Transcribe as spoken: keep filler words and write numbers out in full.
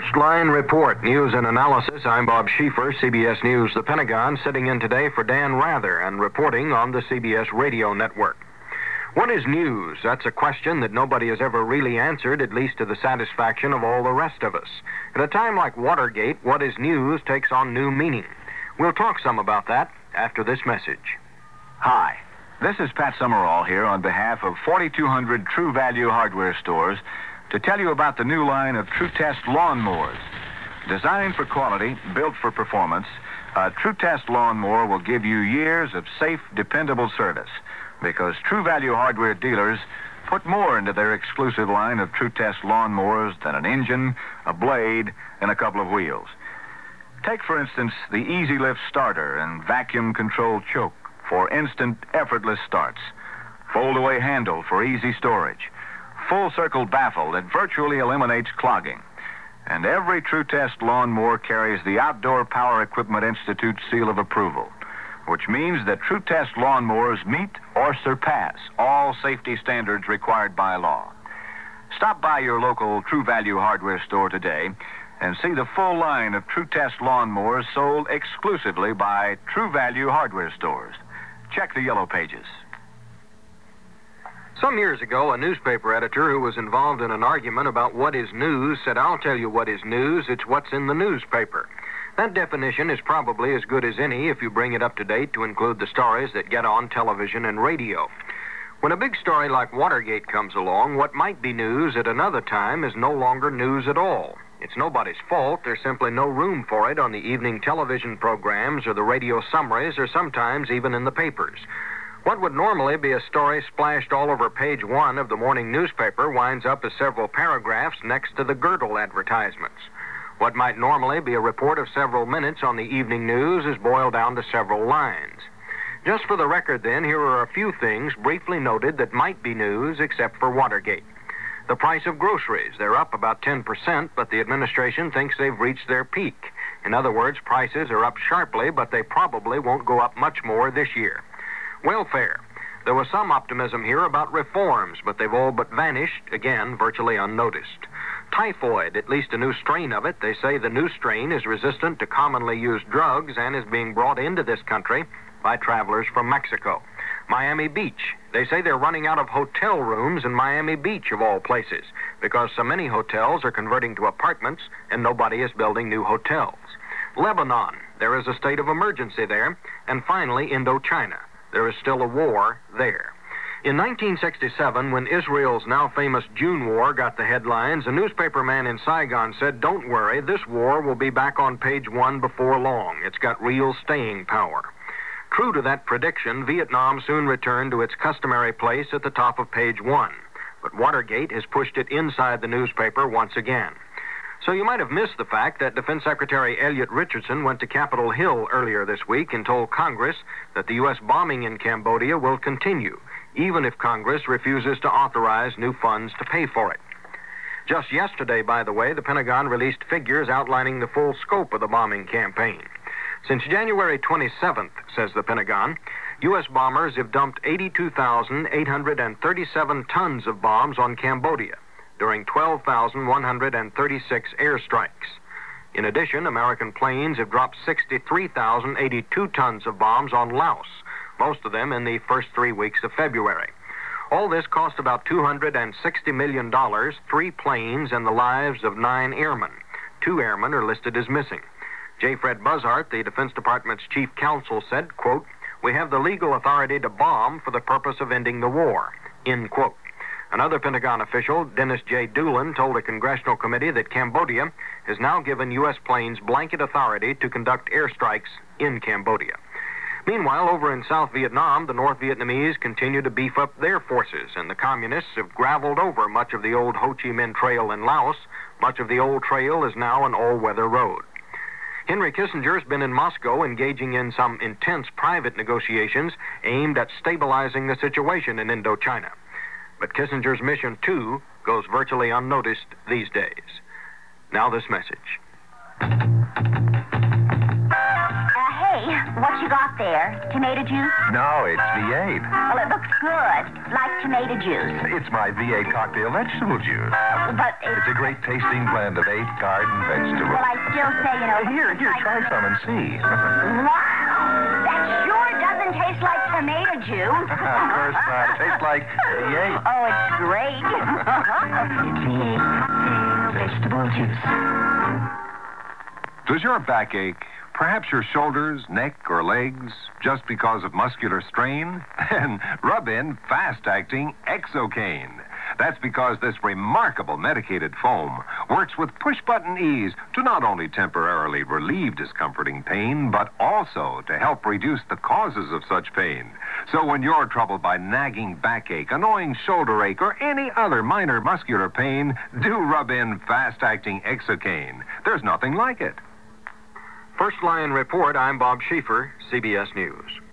First Line Report, news and analysis. I'm Bob Schieffer, C B S News, the Pentagon, sitting in today for Dan Rather and reporting on the C B S radio network. What is news? That's a question that nobody has ever really answered, at least to the satisfaction of all the rest of us. At a time like Watergate, what is news takes on new meaning. We'll talk some about that after this message. Hi, this is Pat Summerall here on behalf of forty-two hundred True Value hardware stores to tell you about the new line of True Test lawnmowers. Designed for quality, built for performance, a True Test lawnmower will give you years of safe, dependable service because True Value hardware dealers put more into their exclusive line of True Test lawnmowers than an engine, a blade, and a couple of wheels. Take, for instance, the Easy Lift starter and vacuum-controlled choke for instant, effortless starts. Fold-away handle for easy storage. Full-circle baffle that virtually eliminates clogging. And every True Test lawnmower carries the Outdoor Power Equipment Institute seal of approval, which means that True Test lawnmowers meet or surpass all safety standards required by law. Stop by your local True Value hardware store today and see the full line of True Test lawnmowers sold exclusively by True Value hardware stores. Check the yellow pages. Some years ago, a newspaper editor who was involved in an argument about what is news said, "I'll tell you what is news. It's what's in the newspaper." That definition is probably as good as any if you bring it up to date to include the stories that get on television and radio. When a big story like Watergate comes along, what might be news at another time is no longer news at all. It's nobody's fault. There's simply no room for it on the evening television programs or the radio summaries or sometimes even in the papers. What would normally be a story splashed all over page one of the morning newspaper winds up as several paragraphs next to the girdle advertisements. What might normally be a report of several minutes on the evening news is boiled down to several lines. Just for the record, then, here are a few things briefly noted that might be news except for Watergate. The price of groceries. They're up about ten percent, but the administration thinks they've reached their peak. In other words, prices are up sharply, but they probably won't go up much more this year. Welfare. There was some optimism here about reforms, but they've all but vanished, again, virtually unnoticed. Typhoid, at least a new strain of it. They say the new strain is resistant to commonly used drugs and is being brought into this country by travelers from Mexico. Miami Beach. They say they're running out of hotel rooms in Miami Beach, of all places, because so many hotels are converting to apartments and nobody is building new hotels. Lebanon. There is a state of emergency there. And finally, Indochina. There is still a war there. In nineteen sixty-seven, when Israel's now famous June War got the headlines, a newspaper man in Saigon said, "Don't worry, this war will be back on page one before long. It's got real staying power." True to that prediction, Vietnam soon returned to its customary place at the top of page one. But Watergate has pushed it inside the newspaper once again. So you might have missed the fact that Defense Secretary Elliot Richardson went to Capitol Hill earlier this week and told Congress that the U S bombing in Cambodia will continue, even if Congress refuses to authorize new funds to pay for it. Just yesterday, by the way, the Pentagon released figures outlining the full scope of the bombing campaign. Since January twenty-seventh, says the Pentagon, U S bombers have dumped eighty-two thousand eight hundred thirty-seven tons of bombs on Cambodia during twelve thousand one hundred thirty-six airstrikes. In addition, American planes have dropped sixty-three thousand eighty-two tons of bombs on Laos, most of them in the first three weeks of February. All this cost about two hundred sixty million dollars, three planes, and the lives of nine airmen. Two airmen are listed as missing. J. Fred Buzzart, the Defense Department's chief counsel, said, quote, "We have the legal authority to bomb for the purpose of ending the war," end quote. Another Pentagon official, Dennis J. Doolin, told a congressional committee that Cambodia has now given U S planes blanket authority to conduct airstrikes in Cambodia. Meanwhile, over in South Vietnam, the North Vietnamese continue to beef up their forces, and the communists have graveled over much of the old Ho Chi Minh Trail in Laos. Much of the old trail is now an all-weather road. Henry Kissinger has been in Moscow engaging in some intense private negotiations aimed at stabilizing the situation in Indochina. But Kissinger's mission, too, goes virtually unnoticed these days. Now this message. Uh, hey, What you got there? Tomato juice? No, it's V eight. Well, it looks good, like tomato juice. It's my V eight cocktail vegetable juice. But it's... It's a great tasting blend of eight garden vegetables. Well, I still say, you know... Here, here, like... try some and see. Wow! That sure doesn't taste like tomato juice. Of course not. It tastes like V eight. Oh, it's great. It's V eight cocktail vegetable juice. Does your back ache? Perhaps your shoulders, neck, or legs, just because of muscular strain? Then rub in fast-acting Exocaine. That's because this remarkable medicated foam works with push-button ease to not only temporarily relieve discomforting pain, but also to help reduce the causes of such pain. So when you're troubled by nagging backache, annoying shoulder ache, or any other minor muscular pain, do rub in fast-acting Exocaine. There's nothing like it. First Line Report, I'm Bob Schieffer, C B S News.